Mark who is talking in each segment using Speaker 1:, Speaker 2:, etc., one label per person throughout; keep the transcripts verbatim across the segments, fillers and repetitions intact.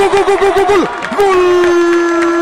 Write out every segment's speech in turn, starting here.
Speaker 1: gol, gol, gol, gol, gol, gol.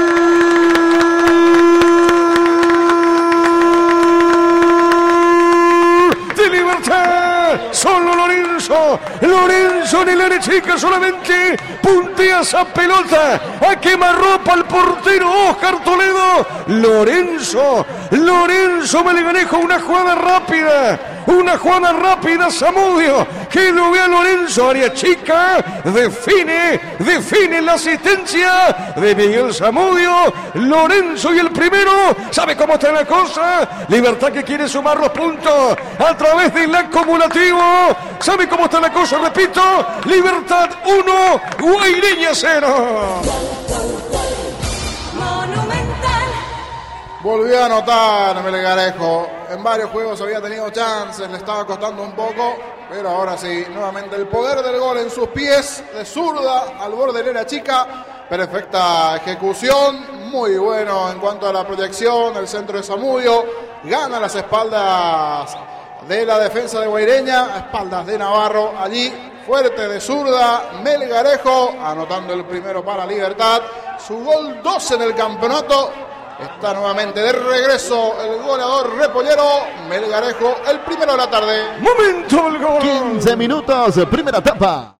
Speaker 1: Solo Lorenzo, Lorenzo en el área chica solamente puntea esa pelota a quemarropa al portero Oscar Toledo. Lorenzo, Lorenzo Melgarejo, una jugada rápida, una jugada rápida, Zamudio, que lo ve a Lorenzo, área chica, define, define la asistencia de Miguel Zamudio. Lorenzo y el primero, ¿sabe cómo está la cosa? Libertad que quiere sumar los puntos a través del acumulativo. ¿Sabe cómo está la cosa? Repito, Libertad uno, Guaireña cero.
Speaker 2: Volvió a anotar Melgarejo. En varios juegos había tenido chances, le estaba costando un poco, pero ahora sí, nuevamente el poder del gol en sus pies, de zurda al borde de la chica. Perfecta ejecución, muy bueno en cuanto a la proyección, el centro de Zamudio, gana las espaldas de la defensa de Guaireña, a espaldas de Navarro, allí fuerte de zurda, Melgarejo, anotando el primero para Libertad, su gol doce en el campeonato, está nuevamente de regreso el goleador repollero, Melgarejo, el primero de la tarde.
Speaker 1: Momento del gol.
Speaker 3: quince minutos, primera etapa.